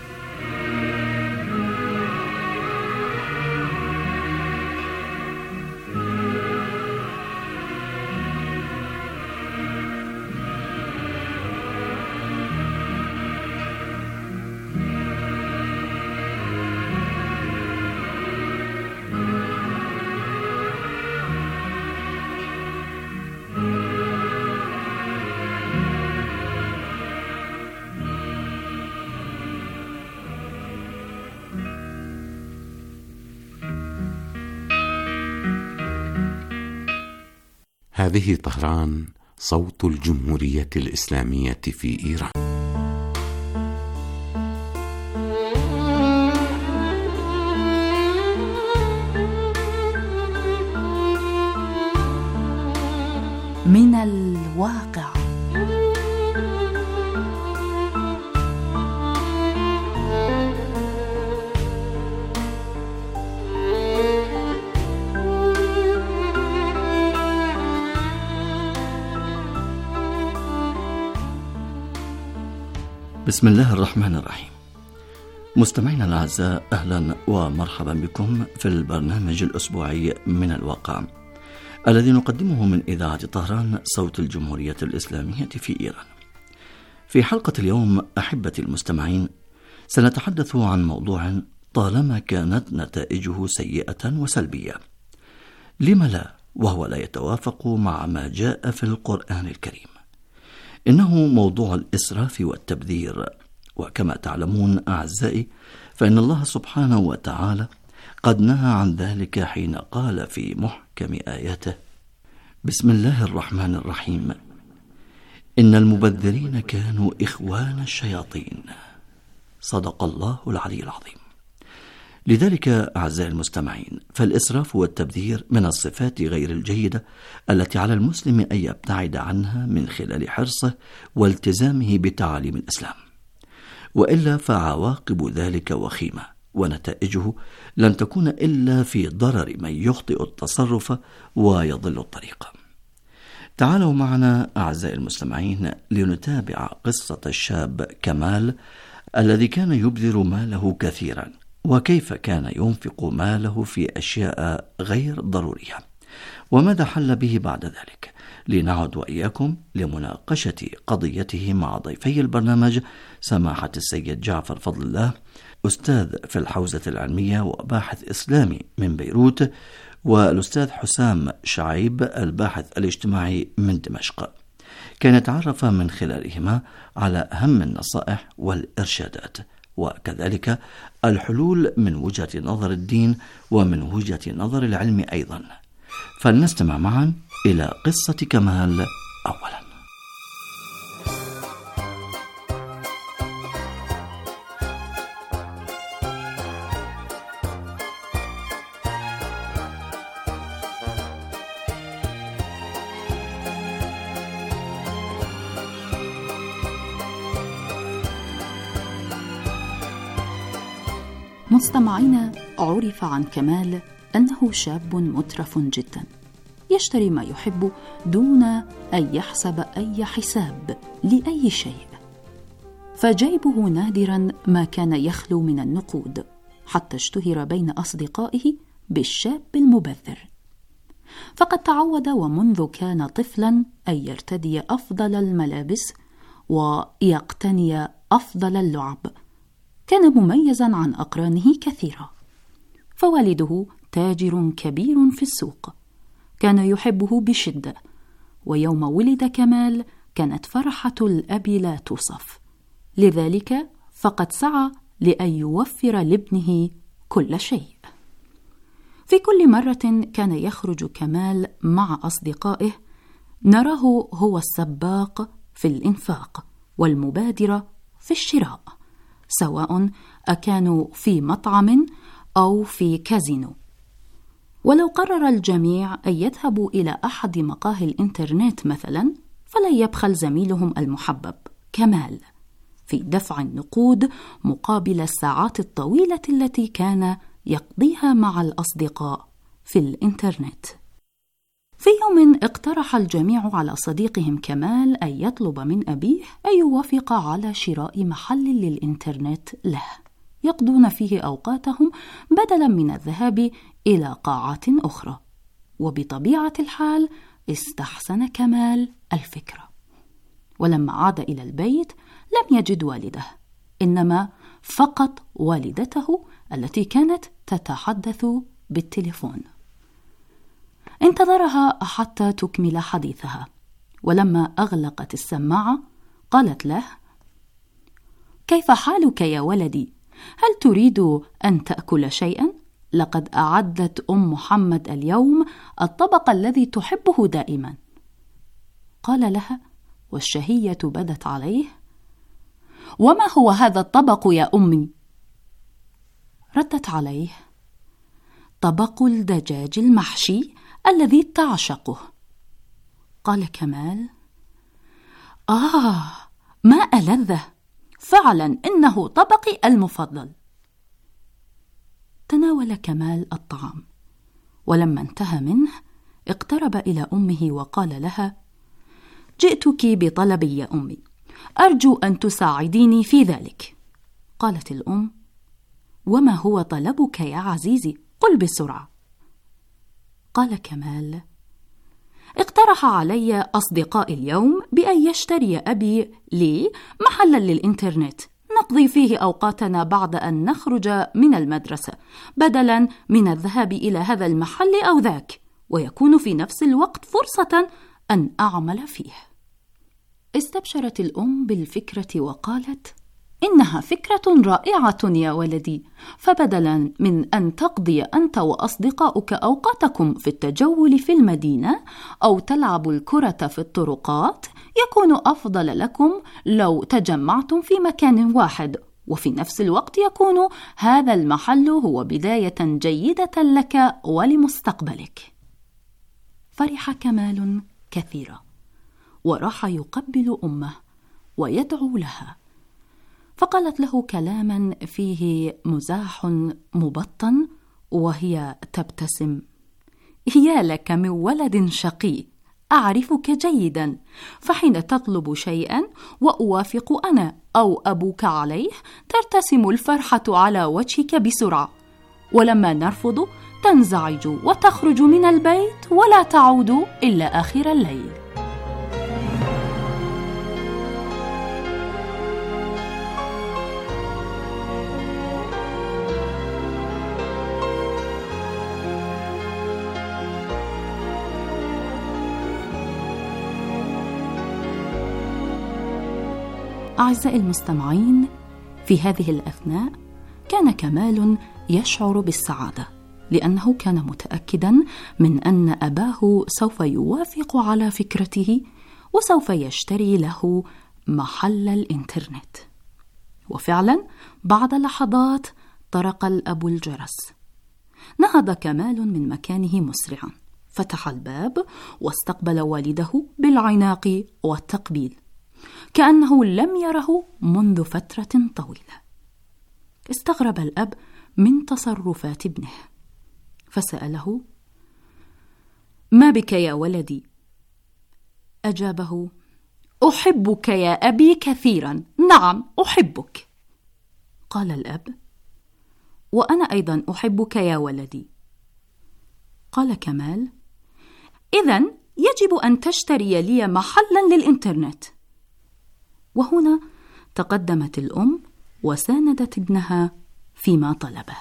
هذه طهران، صوت الجمهورية الإسلامية في إيران. من الواقع. بسم الله الرحمن الرحيم. مستمعينا الأعزاء، أهلا ومرحبا بكم في البرنامج الأسبوعي من الواقع الذي نقدمه من إذاعة طهران صوت الجمهورية الإسلامية في إيران. في حلقة اليوم أحبتي المستمعين سنتحدث عن موضوع طالما كانت نتائجه سيئة وسلبية، لم لا وهو لا يتوافق مع ما جاء في القرآن الكريم. إنه موضوع الإسراف والتبذير، وكما تعلمون أعزائي فإن الله سبحانه وتعالى قد نهى عن ذلك حين قال في محكم آياته: بسم الله الرحمن الرحيم، إن المبذرين كانوا إخوان الشياطين. صدق الله العلي العظيم. لذلك أعزائي المستمعين، فالإسراف والتبذير من الصفات غير الجيدة التي على المسلم أن يبتعد عنها من خلال حرصه والتزامه بتعاليم الإسلام، وإلا فعواقب ذلك وخيمة، ونتائجه لن تكون إلا في ضرر من يخطئ التصرف ويضل الطريق. تعالوا معنا أعزائي المستمعين لنتابع قصة الشاب كمال الذي كان يبذر ماله كثيرا، وكيف كان ينفق ماله في أشياء غير ضرورية، وماذا حل به بعد ذلك. لنعد وإياكم لمناقشة قضيته مع ضيفي البرنامج سماحة السيد جعفر فضل الله، أستاذ في الحوزة العلمية وباحث إسلامي من بيروت، والأستاذ حسام شعيب الباحث الاجتماعي من دمشق، كي نتعرف من خلالهما على أهم النصائح والإرشادات، وكذلك الحلول من وجهة نظر الدين ومن وجهة نظر العلم أيضا. فلنستمع معا إلى قصة كمال أولا. مستمعينا، عرف عن كمال أنه شاب مترف جدا، يشتري ما يحب دون أن يحسب أي حساب لأي شيء، فجيبه نادرا ما كان يخلو من النقود، حتى اشتهر بين أصدقائه بالشاب المبذر. فقد تعود ومنذ كان طفلا أن يرتدي أفضل الملابس ويقتني أفضل اللعب. كان مميزا عن أقرانه كثيرا، فوالده تاجر كبير في السوق، كان يحبه بشدة، ويوم ولد كمال كانت فرحة الأب لا توصف، لذلك فقد سعى لأن يوفر لابنه كل شيء. في كل مرة كان يخرج كمال مع أصدقائه نراه هو السباق في الإنفاق والمبادرة في الشراء، سواء أكانوا في مطعم أو في كازينو. ولو قرر الجميع أن يذهبوا إلى أحد مقاهي الإنترنت مثلا، فلن يبخل زميلهم المحبب كمال في دفع النقود مقابل الساعات الطويلة التي كان يقضيها مع الأصدقاء في الإنترنت. في يوم اقترح الجميع على صديقهم كمال أن يطلب من أبيه أن يوافق على شراء محل للإنترنت له يقضون فيه أوقاتهم بدلا من الذهاب إلى قاعات أخرى. وبطبيعة الحال استحسن كمال الفكرة، ولما عاد إلى البيت لم يجد والده، إنما فقط والدته التي كانت تتحدث بالتليفون. انتظرها حتى تكمل حديثها، ولما أغلقت السماعة قالت له: كيف حالك يا ولدي؟ هل تريد أن تأكل شيئا؟ لقد أعدت أم محمد اليوم الطبق الذي تحبه دائما. قال لها والشهية بدت عليه: وما هو هذا الطبق يا أمي؟ ردت عليه: طبق الدجاج المحشي الذي تعشقه. قال كمال: آه، ما ألذه، فعلا إنه طبقي المفضل. تناول كمال الطعام، ولما انتهى منه اقترب إلى أمه وقال لها: جئتك بطلبي يا أمي، أرجو أن تساعديني في ذلك. قالت الأم: وما هو طلبك يا عزيزي؟ قل بسرعة. قال كمال: اقترح علي أصدقائي اليوم بأن يشتري أبي لي محلا للإنترنت نقضي فيه أوقاتنا بعد أن نخرج من المدرسة، بدلا من الذهاب إلى هذا المحل أو ذاك، ويكون في نفس الوقت فرصة أن أعمل فيه. استبشرت الأم بالفكرة وقالت: إنها فكرة رائعة يا ولدي، فبدلا من أن تقضي أنت وأصدقاؤك أوقاتكم في التجول في المدينة أو تلعبوا الكرة في الطرقات، يكون أفضل لكم لو تجمعتم في مكان واحد، وفي نفس الوقت يكون هذا المحل هو بداية جيدة لك ولمستقبلك. فرح كمال كثيرا، وراح يقبل أمه ويدعو لها، فقالت له كلاما فيه مزاح مبطن وهي تبتسم: يا لك من ولد شقي، أعرفك جيدا، فحين تطلب شيئا وأوافق أنا أو أبوك عليه ترتسم الفرحة على وجهك بسرعة، ولما نرفض تنزعج وتخرج من البيت ولا تعود إلا آخر الليل. أعزائي المستمعين، في هذه الأثناء كان كمال يشعر بالسعادة، لأنه كان متأكدا من أن أباه سوف يوافق على فكرته وسوف يشتري له محل الإنترنت. وفعلا بعد لحظات طرق الأب الجرس. نهض كمال من مكانه مسرعا، فتح الباب واستقبل والده بالعناق والتقبيل، كأنه لم يره منذ فترة طويلة. استغرب الأب من تصرفات ابنه، فسأله: ما بك يا ولدي؟ أجابه: أحبك يا أبي كثيرا، نعم أحبك. قال الأب: وأنا أيضا أحبك يا ولدي. قال كمال: إذن يجب أن تشتري لي محلا للإنترنت. وهنا تقدمت الأم وساندت ابنها فيما طلبه.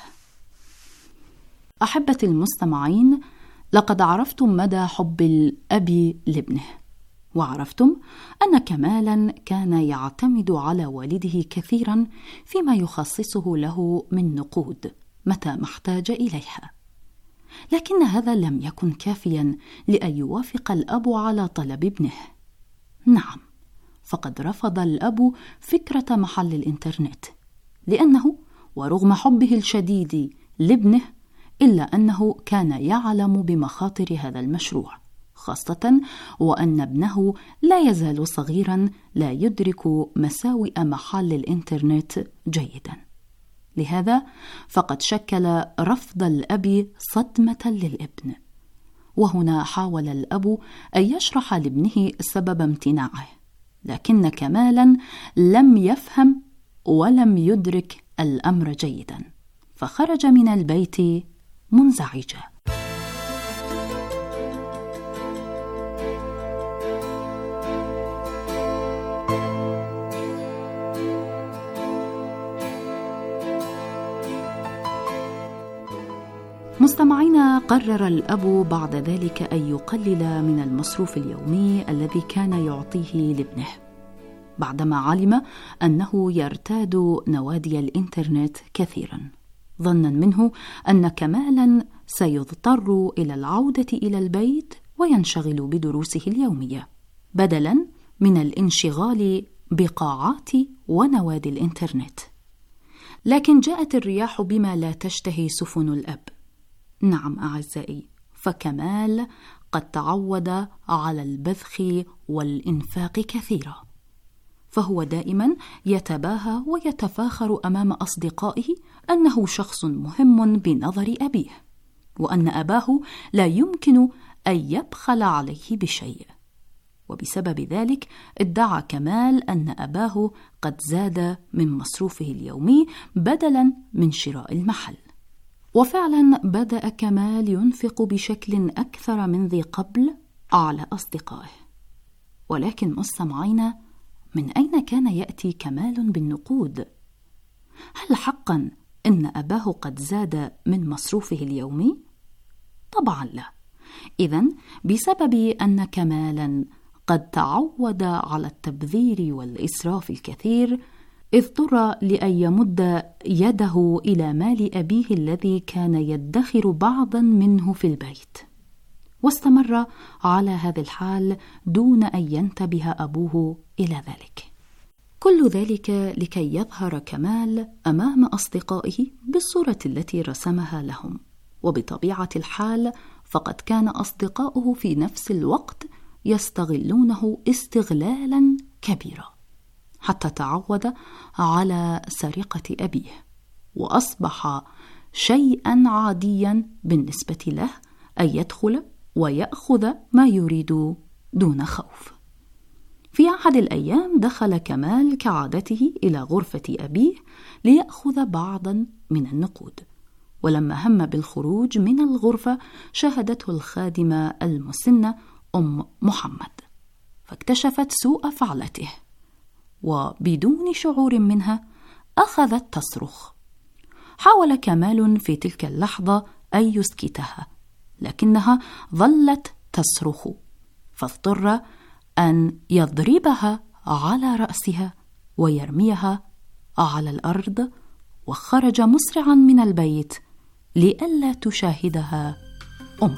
أحبتي المستمعين، لقد عرفتم مدى حب الأب لابنه، وعرفتم أن كمالا كان يعتمد على والده كثيرا فيما يخصصه له من نقود متى ما احتاج إليها. لكن هذا لم يكن كافيا لأن يوافق الأب على طلب ابنه. نعم، فقد رفض الأب فكرة محل الإنترنت، لأنه ورغم حبه الشديد لابنه إلا أنه كان يعلم بمخاطر هذا المشروع، خاصة وأن ابنه لا يزال صغيرا لا يدرك مساوئ محل الإنترنت جيدا. لهذا فقد شكل رفض الأب صدمة للابن. وهنا حاول الأب أن يشرح لابنه سبب امتناعه، لكن كمالا لم يفهم ولم يدرك الأمر جيدا، فخرج من البيت منزعجا. مستمعينا، قرر الأب بعد ذلك أن يقلل من المصروف اليومي الذي كان يعطيه لابنه، بعدما علم أنه يرتاد نوادي الإنترنت كثيرا، ظنا منه أن كمالا سيضطر إلى العودة إلى البيت وينشغل بدروسه اليومية بدلا من الانشغال بقاعات ونوادي الإنترنت. لكن جاءت الرياح بما لا تشتهي سفن الأب. نعم أعزائي، فكمال قد تعود على البذخ والإنفاق كثيرا، فهو دائما يتباهى ويتفاخر أمام أصدقائه أنه شخص مهم بنظر أبيه، وأن أباه لا يمكن أن يبخل عليه بشيء. وبسبب ذلك ادعى كمال أن أباه قد زاد من مصروفه اليومي بدلاً من شراء المحل. وفعلاً بدأ كمال ينفق بشكل أكثر من ذي قبل على أصدقائه. ولكن مستمعينا، من أين كان يأتي كمال بالنقود؟ هل حقاً إن أباه قد زاد من مصروفه اليومي؟ طبعاً لا. إذن بسبب أن كمالاً قد تعود على التبذير والإسراف الكثير، اضطر لأن يمد يده إلى مال أبيه الذي كان يدخر بعضاً منه في البيت، واستمر على هذا الحال دون أن ينتبه أبوه إلى ذلك. كل ذلك لكي يظهر كمال أمام أصدقائه بالصورة التي رسمها لهم. وبطبيعة الحال فقد كان أصدقاؤه في نفس الوقت يستغلونه استغلالا كبيرا، حتى تعود على سرقة أبيه، وأصبح شيئا عاديا بالنسبة له أن يدخل ويأخذ ما يريد دون خوف. في أحد الأيام دخل كمال كعادته إلى غرفة أبيه ليأخذ بعضا من النقود، ولما هم بالخروج من الغرفة شاهدته الخادمة المسنة أم محمد، فاكتشفت سوء فعلته، وبدون شعور منها أخذت تصرخ. حاول كمال في تلك اللحظة أن يسكتها، لكنها ظلت تصرخ، فاضطر أن يضربها على رأسها ويرميها على الأرض، وخرج مسرعا من البيت لئلا تشاهدها أمه.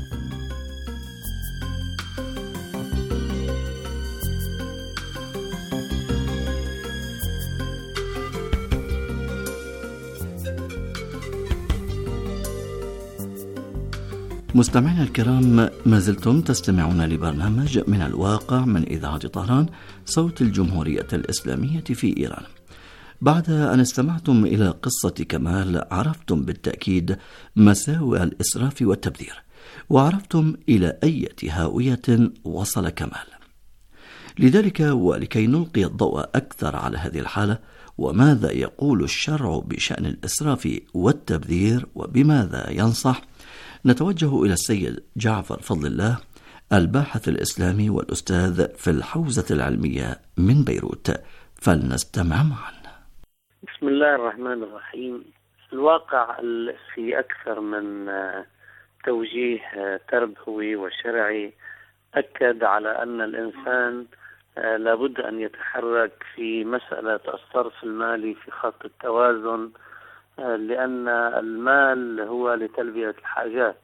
مستمعينا الكرام، ما زلتم تستمعون لبرنامج من الواقع من إذاعة طهران صوت الجمهورية الإسلامية في إيران. بعد أن استمعتم إلى قصة كمال، عرفتم بالتأكيد مساوئ الإسراف والتبذير، وعرفتم إلى أي هاوية وصل كمال. لذلك ولكي نلقي الضوء أكثر على هذه الحالة، وماذا يقول الشرع بشأن الإسراف والتبذير وبماذا ينصح، نتوجه إلى السيد جعفر فضل الله، الباحث الإسلامي والأستاذ في الحوزة العلمية من بيروت، فلنستمع معا. بسم الله الرحمن الرحيم. الواقع في أكثر من توجيه تربوي وشرعي أكد على أن الإنسان لابد أن يتحرك في مسألة الصرف المالي في خط التوازن، لأن المال هو لتلبية الحاجات،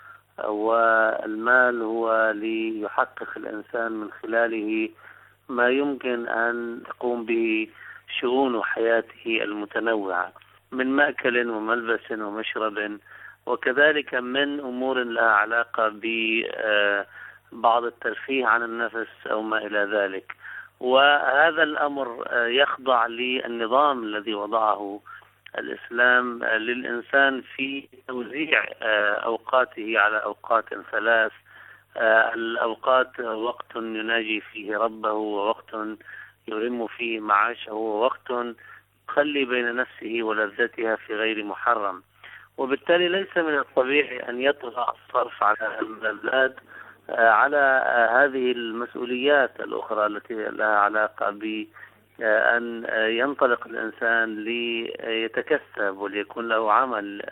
والمال هو ليحقق الإنسان من خلاله ما يمكن أن تقوم به شؤون حياته المتنوعة من مأكل وملبس ومشرب، وكذلك من أمور لها علاقة ببعض الترفيه عن النفس أو ما إلى ذلك. وهذا الأمر يخضع للنظام الذي وضعه الإسلام للإنسان في توزيع أوقاته على أوقات ثلاث. الأوقات وقت يناجي فيه ربه، ووقت يرم فيه معاشه، ووقت يخلي بين نفسه ولذتها في غير محرم. وبالتالي ليس من الطبيعي أن يطغى الصرف على الملذات على هذه المسؤوليات الأخرى التي لها علاقة ب أن ينطلق الإنسان ليتكسب وليكون له عمل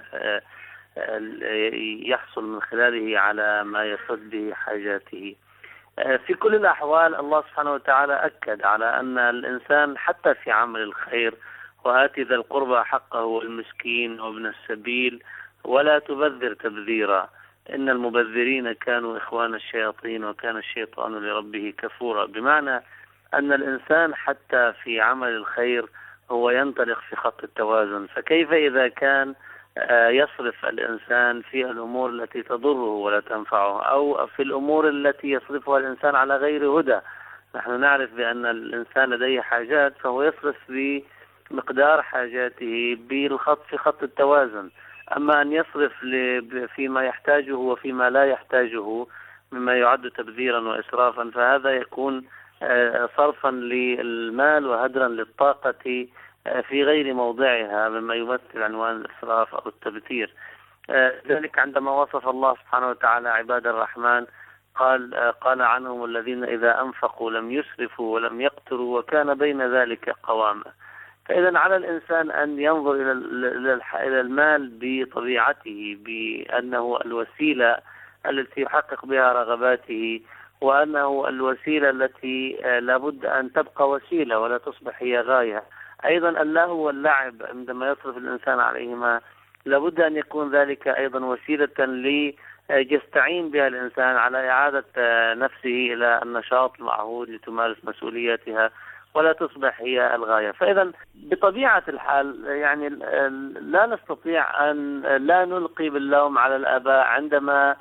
يحصل من خلاله على ما يسد به حاجاته. في كل الأحوال الله سبحانه وتعالى أكد على أن الإنسان حتى في عمل الخير، وآت ذا القربى حقه والمسكين وابن السبيل ولا تبذر تبذيرا إن المبذرين كانوا إخوان الشياطين وكان الشيطان لربه كفورا. بمعنى أن الإنسان حتى في عمل الخير هو ينطلق في خط التوازن، فكيف إذا كان يصرف الإنسان في الأمور التي تضره ولا تنفعه، أو في الأمور التي يصرفها الإنسان على غير هدى؟ نحن نعرف بأن الإنسان لديه حاجات فهو يصرف بمقدار حاجاته بالخط في خط التوازن. أما أن يصرف فيما يحتاجه وفيما لا يحتاجه مما يعد تبذيرا وإسرافا، فهذا يكون صرفا للمال وهدرا للطاقة في غير موضعها، مما يمثل عنوان الإسراف أو التبذير. ذلك عندما وصف الله سبحانه وتعالى عباد الرحمن قال قال عنهم الذين إذا أنفقوا لم يسرفوا ولم يقتروا وكان بين ذلك قواما. فإذا على الإنسان أن ينظر إلى المال بطبيعته، بأنه الوسيلة التي يحقق بها رغباته، وأنه الوسيلة التي لابد أن تبقى وسيلة ولا تصبح هي غاية. أيضا اللهو واللعب عندما يصرف الإنسان عليهما لابد أن يكون ذلك أيضا وسيلة ليستعين بها الإنسان على إعادة نفسه إلى النشاط المعهود لتمارس مسؤولياتها، ولا تصبح هي الغاية. فإذا بطبيعة الحال يعني لا نستطيع أن لا نلقي باللوم على الآباء عندما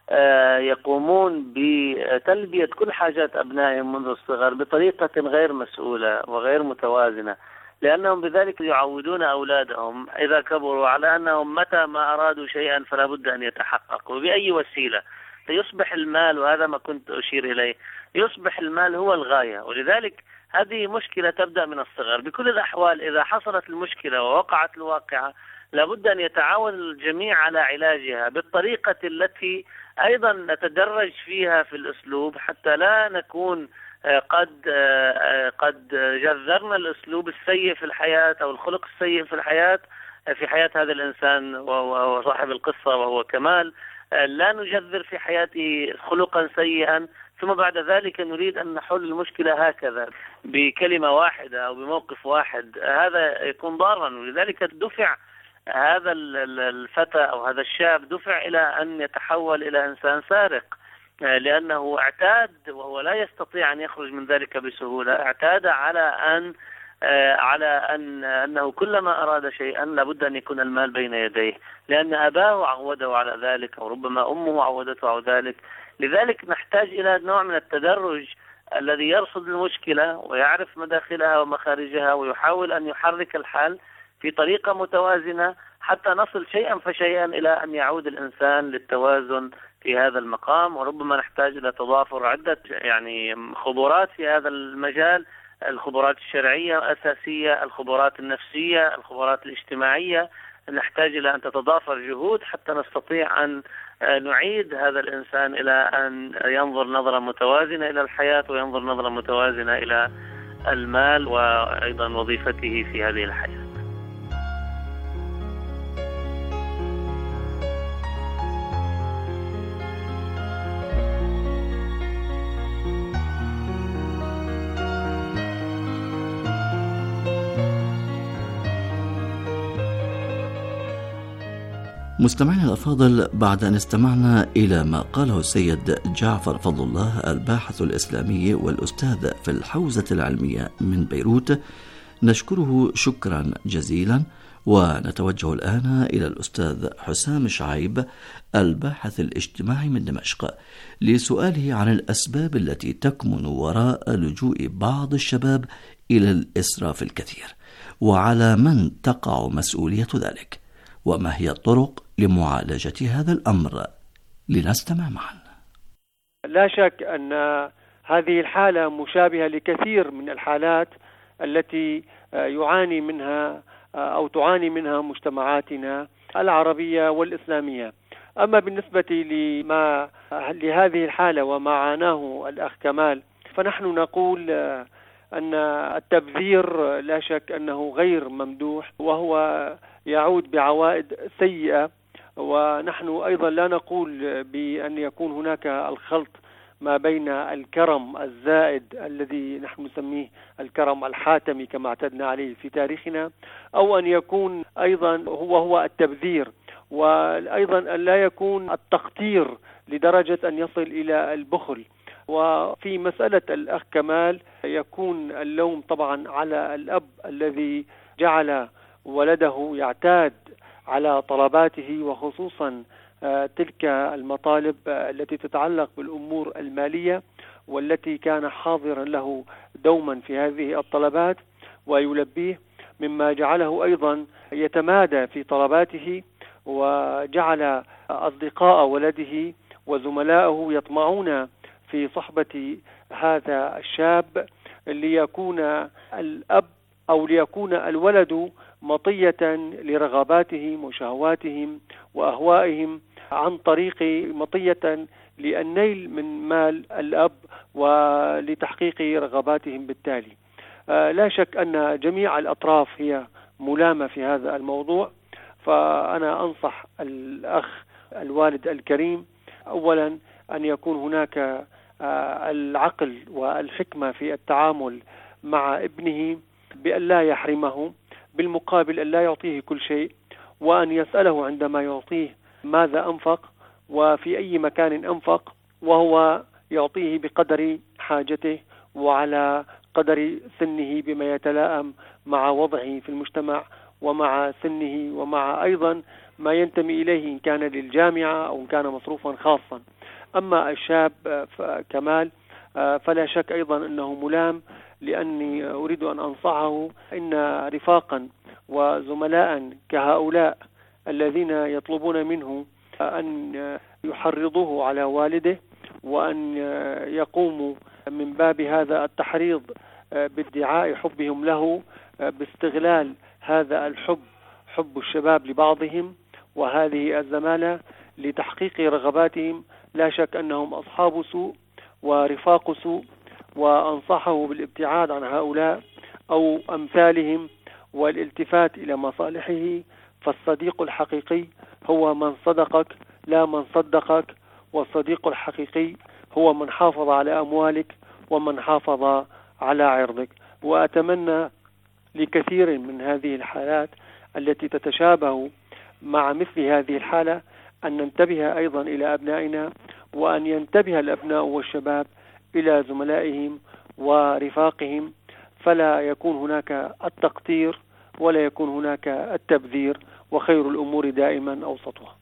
يقومون بتلبية كل حاجات أبنائهم منذ الصغر بطريقة غير مسؤولة وغير متوازنة، لأنهم بذلك يعودون أولادهم إذا كبروا على أنهم متى ما أرادوا شيئا فلا بد أن يتحققوا بأي وسيلة. فيصبح المال، وهذا ما كنت أشير إليه، يصبح المال هو الغاية. ولذلك هذه مشكلة تبدأ من الصغر. بكل الأحوال إذا حصلت المشكلة ووقعت الواقعة لابد أن يتعاون الجميع على علاجها بالطريقة التي أيضا نتدرج فيها في الأسلوب، حتى لا نكون قد قد جذرنا الأسلوب السيء في الحياة أو الخلق السيء في الحياة في حياة هذا الإنسان وهو صاحب القصة وهو كمال، لا نجذر في حياته خلقا سيئا ثم بعد ذلك نريد أن نحل المشكلة هكذا بكلمة واحدة أو بموقف واحد. هذا يكون ضارا. ولذلك دفع هذا الفتى أو هذا الشاب دفع إلى أن يتحول إلى إنسان سارق، لأنه اعتاد وهو لا يستطيع أن يخرج من ذلك بسهولة، اعتاد على أن على أن أنه كلما أراد شيئا لابد أن يكون المال بين يديه، لأن أباه عوده على ذلك أو ربما أمه عودته على ذلك. لذلك نحتاج إلى نوع من التدرج الذي يرصد المشكلة ويعرف مداخلها ومخارجها ويحاول أن يحرك الحال في طريقة متوازنة حتى نصل شيئا فشيئا إلى أن يعود الإنسان للتوازن في هذا المقام. وربما نحتاج إلى تضافر عدة يعني خبرات في هذا المجال، الخبرات الشرعية أساسية، الخبرات النفسية، الخبرات الاجتماعية. نحتاج إلى أن تتضافر جهود حتى نستطيع أن نعيد هذا الإنسان إلى أن ينظر نظرة متوازنة إلى الحياة وينظر نظرة متوازنة إلى المال وأيضا وظيفته في هذه الحياة. مستمعينا الأفاضل، بعد أن استمعنا إلى ما قاله السيد جعفر فضل الله الباحث الإسلامي والأستاذ في الحوزة العلمية من بيروت، نشكره شكرا جزيلا. ونتوجه الآن إلى الأستاذ حسام شعيب الباحث الاجتماعي من دمشق لسؤاله عن الأسباب التي تكمن وراء لجوء بعض الشباب إلى الإسراف الكثير، وعلى من تقع مسؤولية ذلك، وما هي الطرق لمعالجة هذا الأمر. لنستمع معا. لا شك أن هذه الحالة مشابهة لكثير من الحالات التي يعاني منها أو تعاني منها مجتمعاتنا العربية والإسلامية. أما بالنسبة لما لهذه الحالة وما عاناه الأخ كمال، فنحن نقول أن التبذير لا شك أنه غير ممدوح وهو يعود بعوائد سيئة. ونحن أيضا لا نقول بأن يكون هناك الخلط ما بين الكرم الزائد الذي نحن نسميه الكرم الحاتمي كما اعتدنا عليه في تاريخنا، أو أن يكون أيضا هو هو التبذير، وأيضا أن لا يكون التقتير لدرجة أن يصل إلى البخل. وفي مسألة الأخ كمال يكون اللوم طبعا على الأب الذي جعل ولده يعتاد على طلباته، وخصوصا تلك المطالب التي تتعلق بالأمور المالية، والتي كان حاضرا له دوما في هذه الطلبات ويلبيه، مما جعله أيضا يتمادى في طلباته، وجعل أصدقاء ولده وزملائه يطمعون في صحبة هذا الشاب ليكون الأب أو ليكون الولد مطية لرغباتهم وشهواتهم وأهوائهم عن طريق مطية للنيل من مال الأب ولتحقيق رغباتهم بالتالي. لا شك أن جميع الأطراف هي ملامة في هذا الموضوع، فأنا أنصح الأخ الوالد الكريم أولا أن يكون هناك العقل والحكمة في التعامل مع ابنه بأن لا يحرمه، بالمقابل أن لا يعطيه كل شيء، وأن يسأله عندما يعطيه ماذا أنفق وفي أي مكان أنفق، وهو يعطيه بقدر حاجته وعلى قدر سنه بما يتلائم مع وضعه في المجتمع ومع سنه ومع أيضا ما ينتمي إليه إن كان للجامعة أو إن كان مصروفا خاصا. أما الشاب كمال فلا شك أيضا أنه ملام، لأني أريد أن أنصحه إن رفاقا وزملاء كهؤلاء الذين يطلبون منه أن يحرضوه على والده وأن يقوموا من باب هذا التحريض بادعاء حبهم له باستغلال هذا الحب، حب الشباب لبعضهم وهذه الزمالة لتحقيق رغباتهم، لا شك أنهم أصحاب سوء ورفاق سوء، وأنصحه بالابتعاد عن هؤلاء أو أمثالهم والالتفات إلى مصالحه. فالصديق الحقيقي هو من صدقك لا من صدقك، والصديق الحقيقي هو من حافظ على أموالك ومن حافظ على عرضك. وأتمنى لكثير من هذه الحالات التي تتشابه مع مثل هذه الحالة أن ننتبه أيضا إلى أبنائنا، وأن ينتبه الأبناء والشباب إلى زملائهم ورفاقهم، فلا يكون هناك التقتير ولا يكون هناك التبذير، وخير الأمور دائما أوسطها.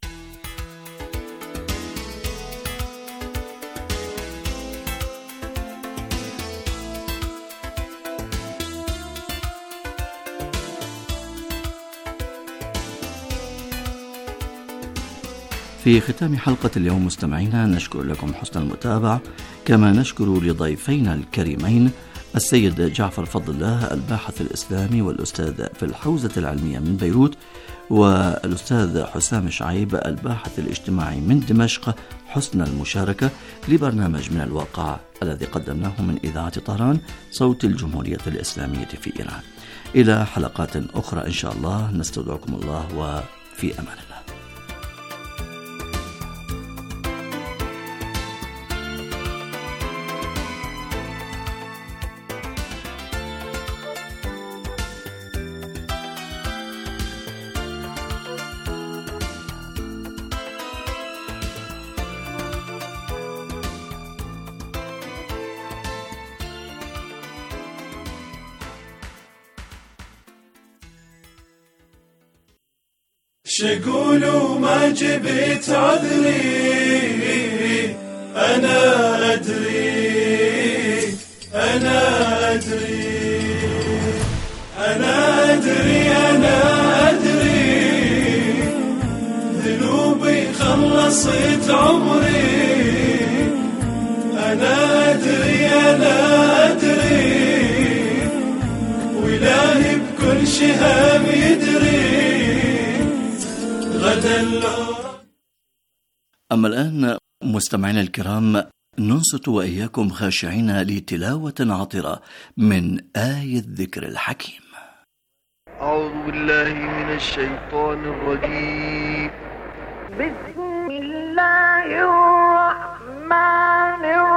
في ختام حلقة اليوم مستمعينا نشكر لكم حسن المتابعة، كما نشكر لضيفينا الكريمين السيد جعفر فضل الله الباحث الإسلامي والأستاذ في الحوزة العلمية من بيروت، والأستاذ حسام شعيب الباحث الاجتماعي من دمشق، حسن المشاركة لبرنامج من الواقع الذي قدمناه من إذاعة طهران صوت الجمهورية الإسلامية في إيران. إلى حلقات أخرى إن شاء الله، نستودعكم الله وفي أمان الله. شقول وما جبت عذري، أنا أدري أنا أدري أنا أدري أنا أدري ذنوبي خلصت عمري، أنا أدري أنا أدري وإلهي بكل شهاب يدري. أما الآن مستمعينا الكرام ننصت وإياكم خاشعين لتلاوة عطرة من آية الذكر الحكيم. أعوذ بالله من الشيطان الرجيم. بسم الله الرحمن الرحيم.